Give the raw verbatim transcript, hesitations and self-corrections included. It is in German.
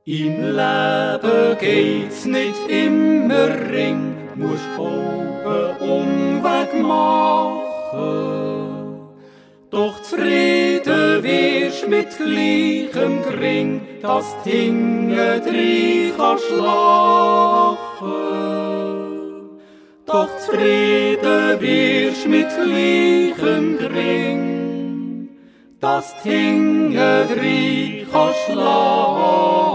Im Leben geht's nicht immer ring, musst auch einen Umweg machen. Doch zufrieden wirst mit gleichem Gring, dass du hintendrein kannst lachen. Doch zufrieden wirst mit gleichem Gring, dass du hintendrein kannst lachen.